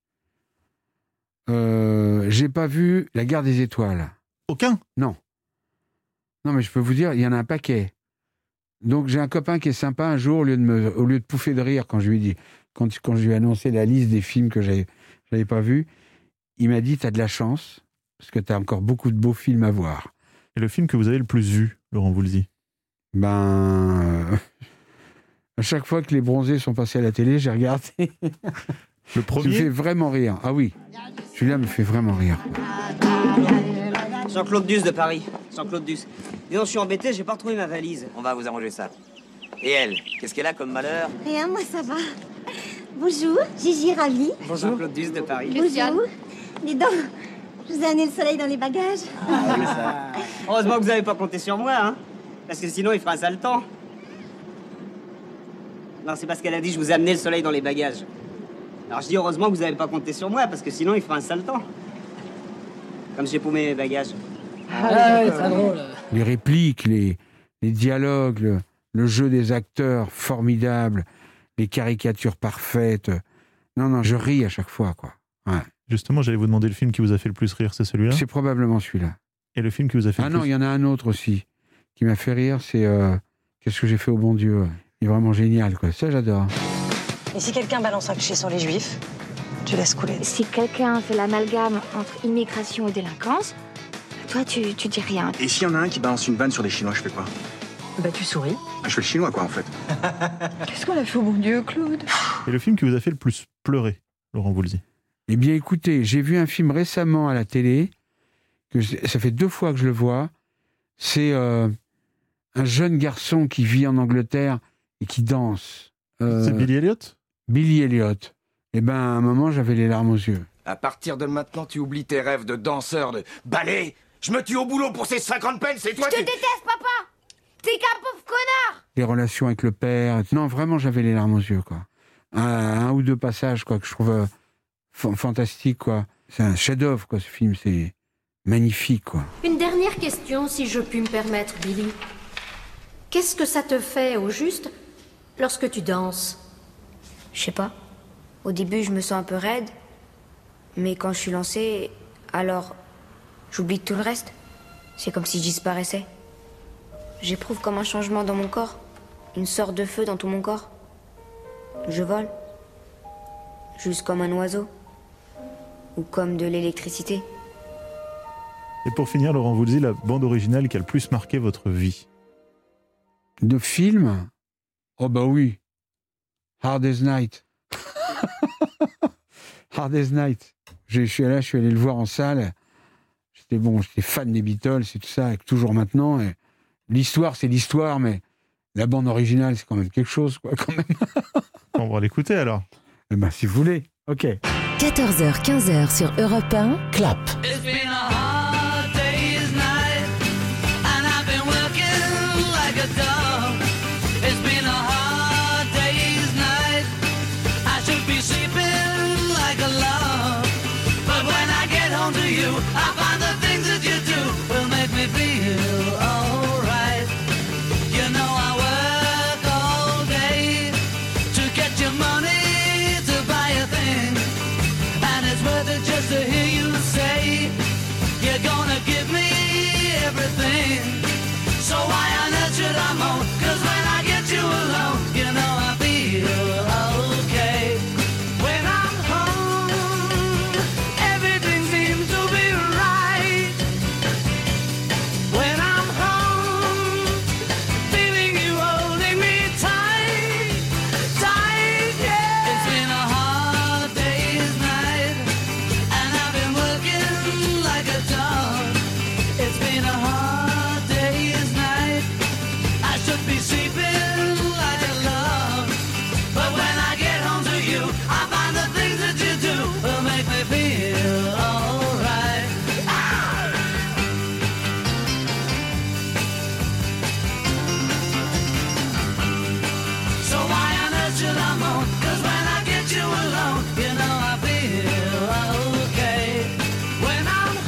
Euh, j'ai pas vu La Guerre des Étoiles. Aucun? Non. Non, mais je peux vous dire, il y en a un paquet. Donc j'ai un copain qui est sympa un jour, au lieu de, me, au lieu de pouffer de rire quand je lui ai dit, quand, quand je lui ai annoncé la liste des films que j'avais, j'avais pas vus, il m'a dit « T'as de la chance, parce que t'as encore beaucoup de beaux films à voir. » Et le film que vous avez le plus vu, Laurent Voulzy? Ben... Euh, à chaque fois que les bronzés sont passés à la télé, j'ai regardé. Le premier? Ça me fait vraiment rire. Ah oui, celui-là me fait vraiment rire. Jean-Claude Duss de Paris. Jean-Claude Duss. Dis donc, je suis embêté, j'ai pas retrouvé ma valise. On va vous arranger ça. Et elle, qu'est-ce qu'elle a comme malheur? Rien, moi ça va. Bonjour, Gigi Ravi. Bonjour. Jean-Claude Duss de Paris. Bonjour. Dis donc, je vous ai amené le soleil dans les bagages. Ah oui, ça. Heureusement que vous n'avez pas compté sur moi, hein. Parce que sinon, il fera un sale temps. Non, c'est parce qu'elle a dit je vous ai amené le soleil dans les bagages. Alors je dis heureusement que vous n'avez pas compté sur moi, parce que sinon, il fera un sale temps. Comme j'ai paumé mes bagages. Ah ouais, très drôle. Les répliques, les, les dialogues, le, le jeu des acteurs, formidable, les caricatures parfaites. Non, non, je ris à chaque fois, quoi. Ouais. Justement, j'allais vous demander le film qui vous a fait le plus rire, c'est celui-là? C'est probablement celui-là. Et le film qui vous a fait ah le plus... Ah non, il y en a un autre aussi qui m'a fait rire, c'est euh, Qu'est-ce que j'ai fait au bon Dieu? Il est vraiment génial, quoi. Ça, j'adore. Et si quelqu'un balance un cliché sur les juifs, tu laisses couler? Si quelqu'un fait l'amalgame entre immigration et délinquance, toi, tu, tu dis rien. Et s'il y en a un qui balance une vanne sur les Chinois, je fais quoi? Bah, tu souris. Je fais le chinois, quoi, en fait. Qu'est-ce qu'on a fait au bon Dieu, Claude? Et le film qui vous a fait le plus pleurer, Laurent Voulzy? Eh bien, écoutez, j'ai vu un film récemment à la télé, que je, ça fait deux fois que je le vois. C'est euh, un jeune garçon qui vit en Angleterre et qui danse. Euh, C'est Billy Elliot ? Billy Elliot. Eh ben, à un moment, j'avais les larmes aux yeux. À partir de maintenant, tu oublies tes rêves de danseur, de ballet. Je me tue au boulot pour ces cinquante pence, c'est toi Je te tu... déteste, papa. T'es qu'un pauvre connard. Les relations avec le père. Non, vraiment, j'avais les larmes aux yeux, quoi. Un, un ou deux passages, quoi, que je trouve euh, f- fantastiques, quoi. C'est un chef-d'œuvre, quoi, ce film. C'est magnifique, quoi. Une dernière question, si je puis me permettre, Billy. Qu'est-ce que ça te fait, au juste, lorsque tu danses ? Je sais pas. Au début, je me sens un peu raide. Mais quand je suis lancée, alors j'oublie tout le reste. C'est comme si je disparaissais. J'éprouve comme un changement dans mon corps. Une sorte de feu dans tout mon corps. Je vole. Juste comme un oiseau. Ou comme de l'électricité. Et pour finir, Laurent Voulzy, la bande originale qui a le plus marqué votre vie ? De films ? Oh bah oui. Hard as Night. Hard as Night. Je suis là, je suis allé le voir en salle. J'étais bon, j'étais fan des Beatles et tout ça, et toujours maintenant. Et l'histoire, c'est l'histoire, mais la bande originale, c'est quand même quelque chose, quoi, quand même. On va l'écouter alors. Eh ben, si vous voulez. Ok. quatorze heures quinze sur Europe un, Clap. It's been a hard day's night, and I've been working like a dog. It's been a hard day's night, I should be sleeping like a log. But when I get home to you, I find the things that you do will make me feel alright. You know I work all day to get your money to buy a thing, and it's worth it just to hear you say you're gonna give me everything. So why on earth should I moan? 'Cause when I get you alone, you know I feel okay. When I'm home, everything seems to be right. When I'm home, feeling you holding me tight, tight, yeah. It's been a hard day's night, and I've been working like a dog. It's been a hard day's night, I should be sleeping like a log. But when I get home to you, I find the things that you do will make me feel alright. So why on earth should I moan? 'Cause when I get you alone, you know I feel okay. When I'm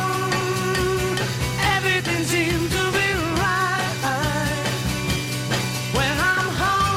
home, everything seems to be right. When I'm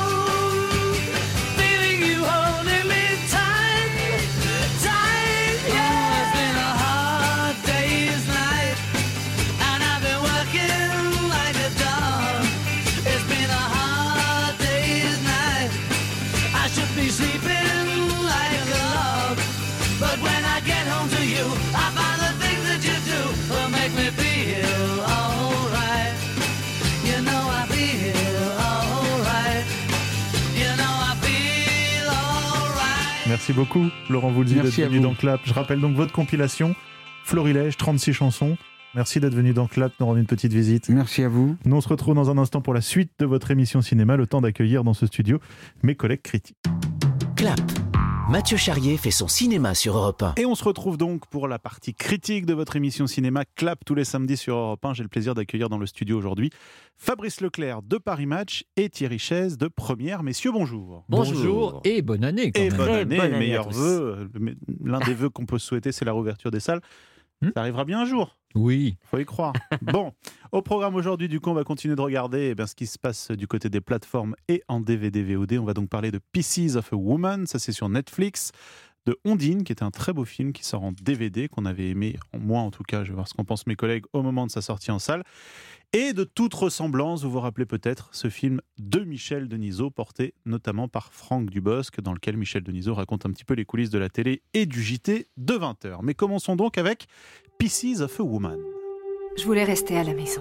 home, feeling you holding me tight, tight, yeah. It's been a hard day's night, and I've been working like a dog. It's been a hard day's night, I should be sleeping like a log. But when I get home to you, I find the things that you do will make me feel alright. You know I feel alright. You know I feel alright. Merci beaucoup, Laurent Voulzy, d'être Merci à venu vous. dans Clap. Je rappelle donc votre compilation, Florilège, trente-six chansons. Merci d'être venu dans Clap, nous rendre une petite visite. Merci à vous. Nous, on se retrouve dans un instant pour la suite de votre émission cinéma, le temps d'accueillir dans ce studio mes collègues critiques. Clap. Mathieu Charrier fait son cinéma sur Europe un. Et on se retrouve donc pour la partie critique de votre émission cinéma Clap tous les samedis sur Europe un. J'ai le plaisir d'accueillir dans le studio aujourd'hui Fabrice Leclerc de Paris Match et Thierry Chaise de Première. Messieurs, bonjour. Bonjour et bonne année. Quand Et même. bonne Très année, bonne année meilleurs à tous. vœux. L'un des vœux qu'on peut se souhaiter, c'est la réouverture des salles. Ça arrivera bien un jour. Oui. Faut y croire. Bon, au programme aujourd'hui, du coup, on va continuer de regarder eh bien, ce qui se passe du côté des plateformes et en D V D V O D. On va donc parler de Pieces of a Woman, ça c'est sur Netflix, de Ondine, qui est un très beau film qui sort en D V D, qu'on avait aimé, moi en tout cas, je vais voir ce qu'en pensent mes collègues au moment de sa sortie en salle. Et de toute ressemblance, vous vous rappelez peut-être ce film de Michel Denisot, porté notamment par Franck Dubosc, dans lequel Michel Denisot raconte un petit peu les coulisses de la télé et du J T de vingt heures. Mais commençons donc avec Pieces of a Woman. Je voulais rester à la maison.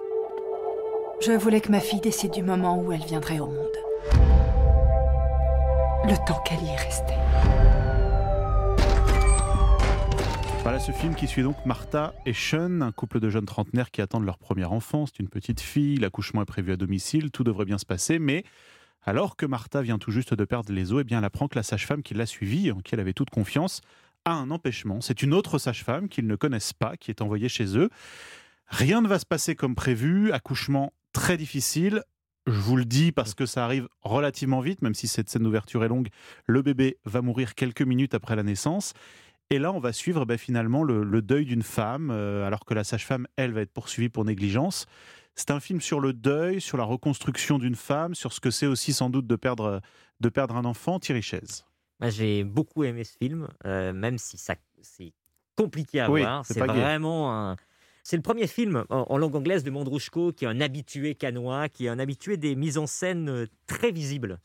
Je voulais que ma fille décide du moment où elle viendrait au monde. Le temps qu'elle y est restée. Voilà ce film qui suit donc Martha et Sean, un couple de jeunes trentenaires qui attendent leur premier enfant. C'est une petite fille, l'accouchement est prévu à domicile, tout devrait bien se passer, mais Alors que Martha vient tout juste de perdre les os, eh bien, elle apprend que la sage-femme qui l'a suivie, en qui elle avait toute confiance, a un empêchement. C'est une autre sage-femme qu'ils ne connaissent pas, qui est envoyée chez eux. Rien ne va se passer comme prévu, accouchement très difficile. Je vous le dis parce que ça arrive relativement vite, même si cette scène d'ouverture est longue. Le bébé va mourir quelques minutes après la naissance. Et là, on va suivre ben, finalement le, le deuil d'une femme, euh, alors que la sage-femme, elle, va être poursuivie pour négligence. C'est un film sur le deuil, sur la reconstruction d'une femme, sur ce que c'est aussi sans doute de perdre, de perdre un enfant. Thierry Chaise. Moi, j'ai beaucoup aimé ce film, euh, même si ça, c'est compliqué à oui, voir. C'est, c'est pas vraiment un... C'est le premier film en, en langue anglaise de Mondrushko, qui est un habitué canois, qui est un habitué des mises en scène très visibles,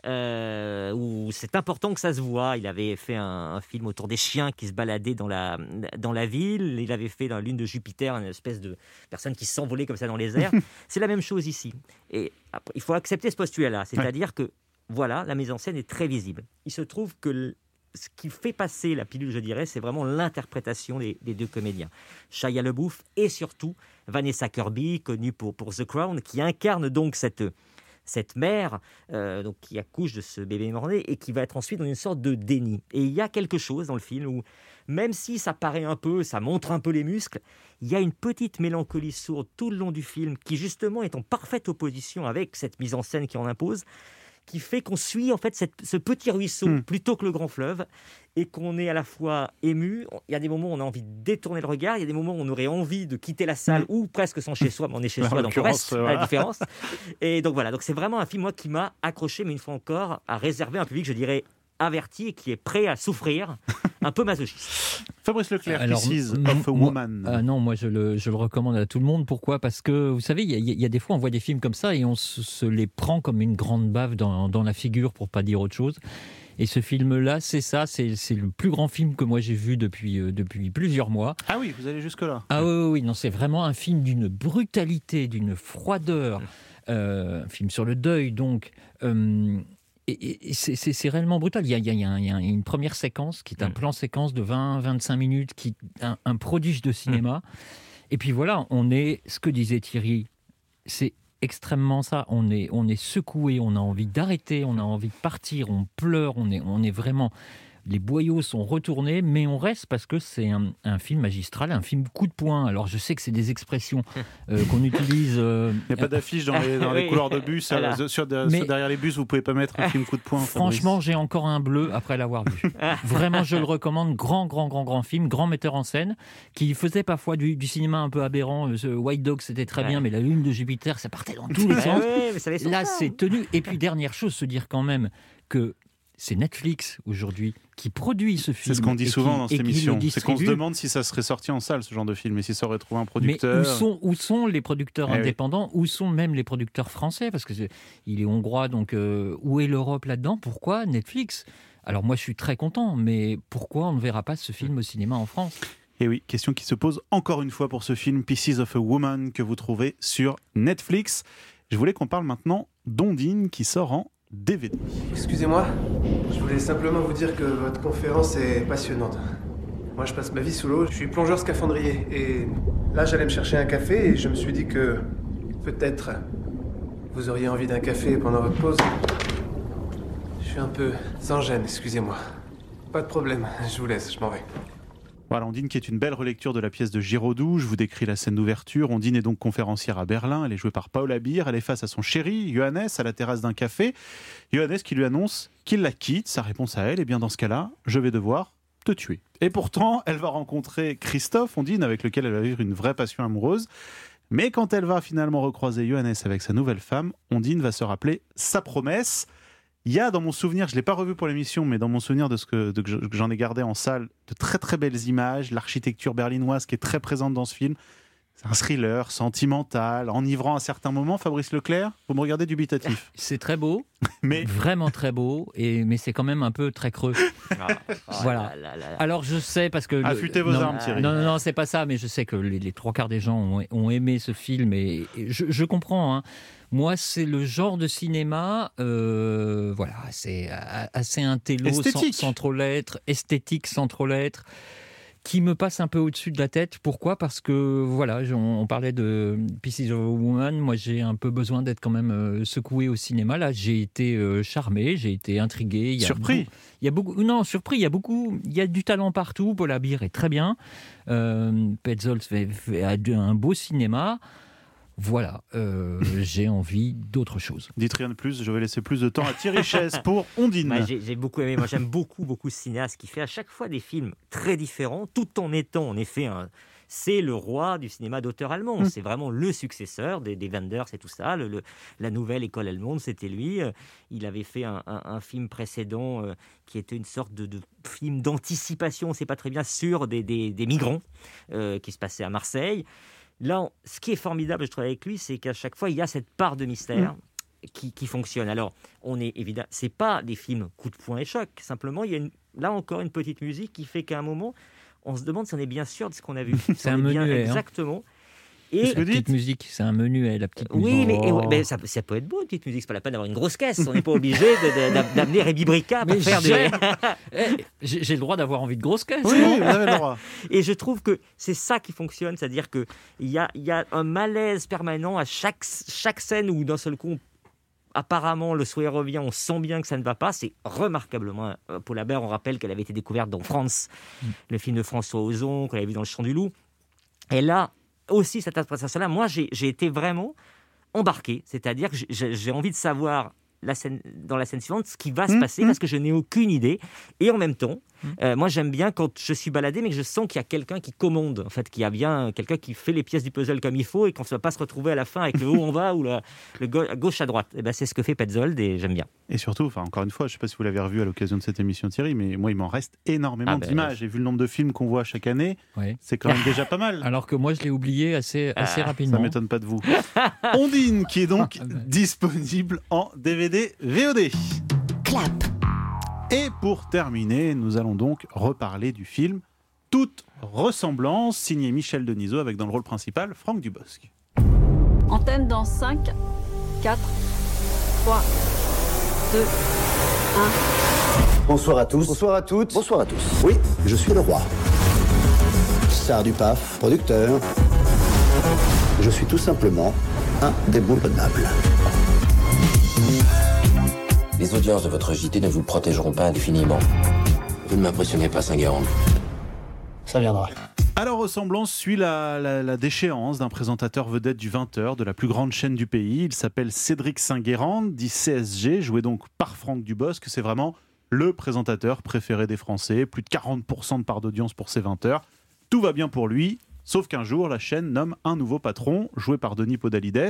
euh, où c'est important que ça se voit. Il avait fait un, un film autour des chiens qui se baladaient dans la, dans la ville. Il avait fait dans la lune de Jupiter une espèce de personne qui s'envolait comme ça dans les airs. C'est la même chose ici. Et après, il faut accepter ce postulat-là, c'est-à-dire ouais. que voilà, la mise en scène est très visible. Il se trouve que le, ce qui fait passer la pilule, je dirais, c'est vraiment l'interprétation des, des deux comédiens. Shia LaBeouf et surtout Vanessa Kirby, connue pour, pour The Crown, qui incarne donc cette, cette mère euh, donc, qui accouche de ce bébé mort-né et qui va être ensuite dans une sorte de déni. Et il y a quelque chose dans le film où, même si ça paraît un peu, ça montre un peu les muscles, il y a une petite mélancolie sourde tout le long du film qui, justement, est en parfaite opposition avec cette mise en scène qui en impose, qui fait qu'on suit en fait cette, ce petit ruisseau mmh. plutôt que le grand fleuve et qu'on est à la fois ému. Il y a des moments où on a envie de détourner le regard, il y a des moments où on aurait envie de quitter la salle mmh. ou presque son chez-soi, mais on est chez soi, donc on reste voilà. à la différence. Et donc voilà, donc c'est vraiment un film moi, qui m'a accroché, mais une fois encore, à réserver un public, je dirais, averti et qui est prêt à souffrir, un peu masochiste. Fabrice Leclerc, Alors, Pieces m- of a moi, Woman. Euh, non, moi je le, je le recommande à tout le monde. Pourquoi ? Parce que vous savez, il y, y, y a des fois on voit des films comme ça et on se, se les prend comme une grande baffe dans, dans la figure, pour pas dire autre chose. Et ce film-là, c'est ça, c'est, c'est le plus grand film que moi j'ai vu depuis, euh, depuis plusieurs mois. Ah oui, vous allez jusque-là. Ah oui, oui, oui, non, c'est vraiment un film d'une brutalité, d'une froideur, euh, un film sur le deuil, donc... Euh, Et, et c'est, c'est, c'est réellement brutal. Il y, a, il, y a, il y a une première séquence qui est un plan séquence de vingt à vingt-cinq minutes, qui est un, un prodige de cinéma. Mmh. Et puis voilà, on est, ce que disait Thierry, c'est extrêmement ça. On est, on est secoué, on a envie d'arrêter, on a envie de partir, on pleure, on est, on est vraiment... Les boyaux sont retournés, mais on reste parce que c'est un, un film magistral, un film coup de poing. Alors je sais que c'est des expressions euh, qu'on utilise. Euh... Il n'y a pas d'affiche dans les, dans les oui. couloirs de bus. Voilà. Euh, sur, de, sur derrière les bus, vous ne pouvez pas mettre un film coup de poing. Franchement, Fabrice. J'ai encore un bleu après l'avoir vu. Vraiment, je le recommande. Grand, grand, grand, grand film, grand metteur en scène, qui faisait parfois du, du cinéma un peu aberrant. Ce White Dog, c'était très ouais. bien, mais la lune de Jupiter, ça partait dans tous les sens. Ouais, mais ça Là, c'est tenu. Et puis, dernière chose, se dire quand même que c'est Netflix aujourd'hui qui produit ce film. C'est ce qu'on dit souvent qui, dans cette émission. C'est qu'on se demande si ça serait sorti en salle, ce genre de film, et si ça aurait trouvé un producteur. Mais où sont, où sont les producteurs eh indépendants ? Oui. Où sont même les producteurs français ? Parce que c'est, il est hongrois, donc euh, où est l'Europe là-dedans ? Pourquoi Netflix ? Alors moi, je suis très content, mais pourquoi on ne verra pas ce film au cinéma en France ? Et oui, question qui se pose encore une fois pour ce film Pieces of a Woman que vous trouvez sur Netflix. Je voulais qu'on parle maintenant d'Ondine qui sort en D V D. Excusez-moi, je voulais simplement vous dire que votre conférence est passionnante. Moi, je passe ma vie sous l'eau, je suis plongeur scaphandrier. Et là, j'allais me chercher un café et je me suis dit que peut-être vous auriez envie d'un café pendant votre pause. Je suis un peu sans gêne, excusez-moi. Pas de problème, je vous laisse, je m'en vais. Voilà, Ondine qui est une belle relecture de la pièce de Giraudoux. Je vous décris la scène d'ouverture. Ondine est donc conférencière à Berlin. Elle est jouée par Paula Beer. Elle est face à son chéri, Johannes, à la terrasse d'un café. Johannes qui lui annonce qu'il la quitte. Sa réponse à elle, eh bien dans ce cas-là, je vais devoir te tuer. Et pourtant, elle va rencontrer Christophe, Ondine, avec lequel elle va vivre une vraie passion amoureuse. Mais quand elle va finalement recroiser Johannes avec sa nouvelle femme, Ondine va se rappeler sa promesse. Il y a dans mon souvenir, je ne l'ai pas revu pour l'émission, mais dans mon souvenir de ce que, de, que j'en ai gardé en salle, de très très belles images, l'architecture berlinoise qui est très présente dans ce film. C'est un thriller sentimental, enivrant à certains moments. Fabrice Leclerc, vous me regardez dubitatif. C'est très beau, mais... vraiment très beau, et, mais c'est quand même un peu très creux. Ah, oh voilà. Là, là, là. Alors je sais, parce que... Affûtez vos non, armes, Thierry. Non, non, non, c'est pas ça, mais je sais que les, les trois quarts des gens ont, ont aimé ce film, et, et je, je comprends, hein. Moi, c'est le genre de cinéma, euh, voilà, c'est assez intello, sans, sans trop l'être, esthétique sans trop l'être, qui me passe un peu au-dessus de la tête. Pourquoi ? Parce que, voilà, on, on parlait de Pieces of a Woman. Moi, j'ai un peu besoin d'être quand même euh, secoué au cinéma. Là, j'ai été euh, charmé, j'ai été intrigué. Il y a surpris beaucoup, il y a beaucoup, non, surpris. Il y a beaucoup, il y a du talent partout. Paul Habir est très bien. Euh, Petzold fait, fait un beau cinéma. Voilà, euh, j'ai envie d'autre chose. Dites rien de plus, je vais laisser plus de temps à Thierry Chess pour Ondine. Moi, j'ai, j'ai beaucoup aimé, moi j'aime beaucoup, beaucoup ce cinéaste qui fait à chaque fois des films très différents, tout en étant en effet un... C'est le roi du cinéma d'auteur allemand. Mmh. C'est vraiment le successeur des, des Wenders et tout ça. Le, le, la nouvelle école allemande, c'était lui. Il avait fait un, un, un film précédent euh, qui était une sorte de, de film d'anticipation, on ne sait pas très bien, sur des, des, des migrants euh, qui se passait à Marseille. Là, ce qui est formidable, je trouve, avec lui, c'est qu'à chaque fois, il y a cette part de mystère mmh. qui, qui fonctionne. Alors, on est évidemment, c'est pas des films coup de poing et choc. Simplement, il y a une, là encore une petite musique qui fait qu'à un moment, on se demande si on est bien sûr de ce qu'on a vu. C'est un menuet. Exactement. Et la petite musique, c'est un menuet, la petite musique. Oui, mais, oh. et, mais ça, ça peut être beau, une petite musique. C'est pas la peine d'avoir une grosse caisse. On n'est pas obligé de, de, d'amener Rémi Brica pour mais faire des... j'ai, j'ai le droit d'avoir envie de grosse caisse. Oui, vous avez le droit. Et je trouve que c'est ça qui fonctionne. C'est-à-dire qu'il y a, y a un malaise permanent à chaque, chaque scène où d'un seul coup, apparemment, le sourire revient. On sent bien que ça ne va pas. C'est remarquablement... Paul Habert, on rappelle qu'elle avait été découverte dans France, mm. le film de François Ozon, qu'on avait vu dans Le Chant du Loup. Et là... aussi cette interprétation-là, moi j'ai, j'ai été vraiment embarqué, c'est-à-dire que j'ai, j'ai envie de savoir la scène, dans la scène suivante ce qui va mmh, se passer mmh. parce que je n'ai aucune idée. Et en même temps, mmh. euh, moi j'aime bien quand je suis baladé mais que je sens qu'il y a quelqu'un qui commande, en fait, qu'il y a bien quelqu'un qui fait les pièces du puzzle comme il faut et qu'on ne va pas se retrouver à la fin avec le haut en bas ou la, le go- à gauche à droite. Et ben, c'est ce que fait Petzold et j'aime bien. Et surtout, enfin, encore une fois, je ne sais pas si vous l'avez revu à l'occasion de cette émission, Thierry, mais moi il m'en reste énormément ah ben, d'images. J'ai vu le nombre de films qu'on voit chaque année, ouais. c'est quand même déjà pas mal. Alors que moi je l'ai oublié assez, assez ah, rapidement. Ça ne m'étonne pas de vous. Ondine qui est donc disponible en D V D V O D. Clap. Et pour terminer, nous allons donc reparler du film Toute ressemblance, signé Michel Denisot, avec dans le rôle principal Franck Dubosc. Antenne dans cinq, quatre, trois, deux, un. Bonsoir à tous. Bonsoir à toutes. Bonsoir à tous. Oui, je suis le roi. Star du P A F, producteur. Je suis tout simplement un déboulonnable. Les audiences de votre J T ne vous protégeront pas indéfiniment. Vous ne m'impressionnez pas, Saint-Guérande. Ça viendra. Alors, Ressemblance suit la, la, la déchéance d'un présentateur vedette du vingt heures de la plus grande chaîne du pays. Il s'appelle Cédric Saint-Guérand, dit C S G, joué donc par Franck Dubosc. C'est vraiment le présentateur préféré des Français. Plus de quarante pour cent de part d'audience pour ses vingt heures. Tout va bien pour lui, sauf qu'un jour, la chaîne nomme un nouveau patron, joué par Denis Podalides.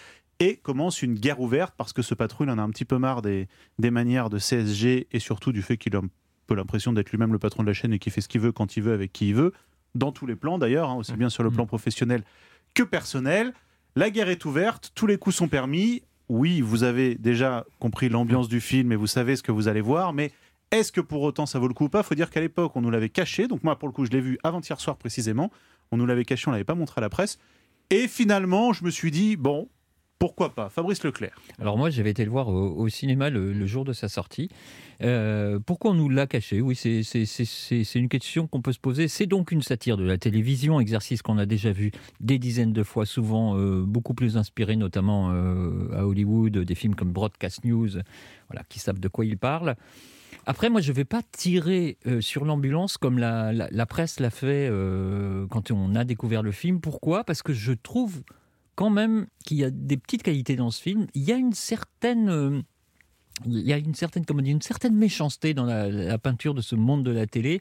Et commence une guerre ouverte parce que ce patron, il en a un petit peu marre des, des manières de C S G et surtout du fait qu'il a un peu l'impression d'être lui-même le patron de la chaîne et qu'il fait ce qu'il veut, quand il veut, avec qui il veut, dans tous les plans d'ailleurs, hein, aussi bien sur le plan professionnel que personnel. La guerre est ouverte, tous les coups sont permis. Oui, vous avez déjà compris l'ambiance du film et vous savez ce que vous allez voir, mais est-ce que pour autant ça vaut le coup ou pas ? Il faut dire qu'à l'époque, on nous l'avait caché. Donc moi, pour le coup, je l'ai vu avant-hier soir précisément. On nous l'avait caché, on ne l'avait pas montré à la presse. Et finalement, je me suis dit, bon... pourquoi pas ? Fabrice Leclerc. Alors moi, j'avais été le voir au, au cinéma le, le jour de sa sortie. Euh, pourquoi on nous l'a caché ? Oui, c'est, c'est, c'est, c'est, c'est une question qu'on peut se poser. C'est donc une satire de la télévision, exercice qu'on a déjà vu des dizaines de fois, souvent euh, beaucoup plus inspiré, notamment euh, à Hollywood, des films comme Broadcast News, voilà, qui savent de quoi ils parlent. Après, moi, je ne vais pas tirer euh, sur l'ambulance comme la, la, la presse l'a fait euh, quand on a découvert le film. Pourquoi ? Parce que je trouve... quand même qu'il y a des petites qualités dans ce film. Il y a une certaine, euh, il y a une certaine, comment dire, une certaine méchanceté dans la, la peinture de ce monde de la télé.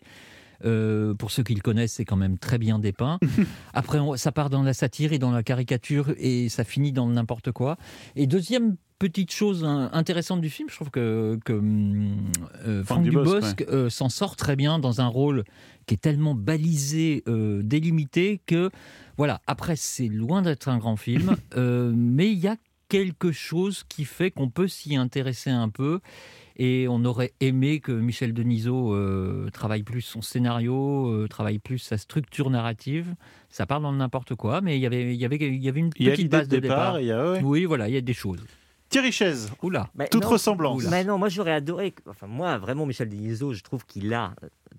Euh, pour ceux qui le connaissent, c'est quand même très bien dépeint. Après, on, ça part dans la satire et dans la caricature et ça finit dans n'importe quoi. Et deuxième petite chose intéressante du film, je trouve que, que euh, Franck Dubosc ouais. euh, s'en sort très bien dans un rôle qui est tellement balisé, euh, délimité, que voilà, après c'est loin d'être un grand film, euh, mais il y a quelque chose qui fait qu'on peut s'y intéresser un peu. Et on aurait aimé que Michel Denisot euh, travaille plus son scénario, euh, travaille plus sa structure narrative. Ça parle dans n'importe quoi, mais il y avait, il y avait, il y avait une petite base de départ. Il y a, ouais. Oui, voilà, il y a des choses. Thierry Chaise, Oula. Mais toute non, ressemblance. Mais non, moi j'aurais adoré. Enfin, moi, vraiment, Michel Denisot, je trouve qu'il a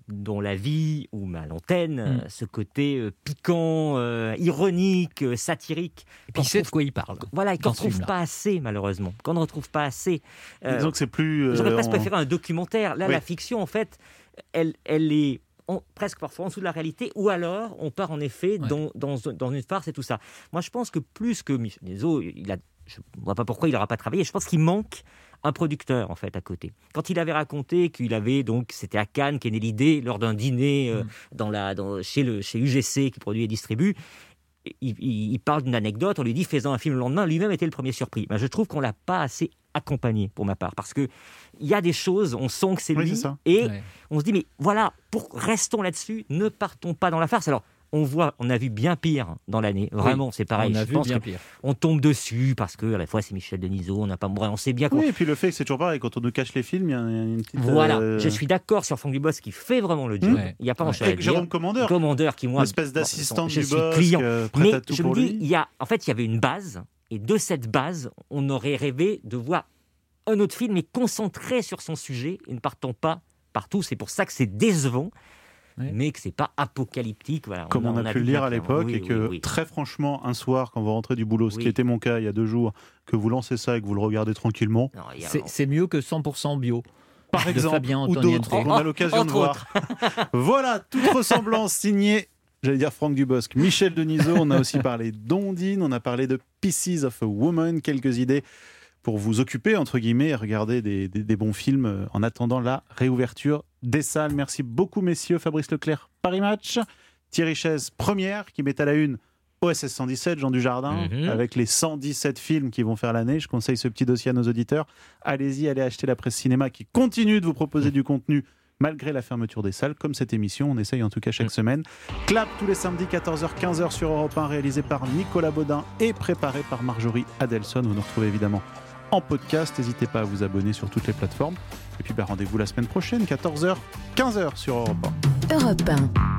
dont la vie, ou à l'antenne, Mm. euh, ce côté euh, piquant, euh, ironique, euh, satirique. Et puis il sait de quoi il parle. Voilà, et qu'on dans ne ce retrouve film-là. pas assez, malheureusement. Qu'on ne retrouve pas assez. Euh, Disons que c'est plus. euh, J'aurais presque on- préféré un documentaire. Là, Oui. la fiction, en fait, elle, elle est en- presque parfois en dessous de la réalité, ou alors on part en effet Ouais. dans, dans, dans une farce et tout ça. Moi, je pense que plus que Michel Denisot, il a, je ne vois pas pourquoi il n'aura pas travaillé. Je pense qu'il manque un producteur, en fait, à côté. Quand il avait raconté qu'il avait, donc, c'était à Cannes qu'est née l'idée, lors d'un dîner euh, Mm. dans la, dans, chez, le, chez U G C, qui produit et distribue, il, il- il parle d'une anecdote, on lui dit faisant un film le lendemain, lui-même était le premier surpris. Ben, je trouve qu'on l'a pas assez accompagné pour ma part, parce que il y a des choses, on sent que c'est Oui, lui, c'est ça. et Ouais. on se dit mais voilà, pour restons là-dessus, ne partons pas dans la farce. Alors on voit, on a vu bien pire dans l'année. Vraiment, c'est pareil. On a Je vu pense bien que pire. on tombe dessus parce que à la fois c'est Michel Denisot, on n'a pas, on sait bien qu'on. Oui, et puis le fait que c'est toujours pareil, quand on nous cache les films, il y a une petite. Voilà, euh, je suis d'accord sur Franck Dubosc qui fait vraiment le job. Ouais. Il n'y a pas Ouais. grand-chose à Avec dire. Jérôme Commandeur. Commandeur qui moi, L'espèce d'assistante je du suis Bosc, client. euh, prête Mais à tout je pour me dis, lui. il y a, en fait, il y avait une base, et de cette base, on aurait rêvé de voir un autre film, mais concentré sur son sujet, et ne partant pas partout. C'est pour ça que c'est décevant, Ouais. mais que c'est pas apocalyptique. Voilà, Comme on a, pu vu le lire bien à clair. l'époque, Oui, et oui, que oui. très franchement, un soir, quand vous rentrez du boulot, ce qui Oui. était mon cas il y a deux jours, que vous lancez ça et que vous le regardez tranquillement, Non, il y a- C'est c'est mieux que cent pour cent bio. par de exemple, Fabien ou Antoniente. d'autres, qu'on a l'occasion de Entre voir. Voilà, toute ressemblance signée, j'allais dire Franck Dubosc, Michel Denisot, on a aussi parlé d'Ondine, on a parlé de Pieces of a Woman, quelques idées pour vous occuper, entre guillemets, et regarder des, des- des bons films euh, en attendant la réouverture des salles. Merci beaucoup, messieurs. Fabrice Leclerc, Paris Match. Thierry Chaise, première, qui met à la une O S S cent dix-sept, Jean Dujardin, Mhm. avec les cent dix-sept films qui vont faire l'année. Je conseille ce petit dossier à nos auditeurs. Allez-y, allez acheter la presse cinéma qui continue de vous proposer du contenu malgré la fermeture des salles, comme cette émission. On essaye en tout cas chaque semaine. Clap tous les samedis, quatorze heures quinze heures sur Europe un, réalisé par Nicolas Baudin et préparé par Marjorie Adelson. Vous nous retrouvez évidemment en podcast. N'hésitez pas à vous abonner sur toutes les plateformes. Et puis bah, rendez-vous la semaine prochaine, quatorze heures quinze heures sur Europe un. Europe un.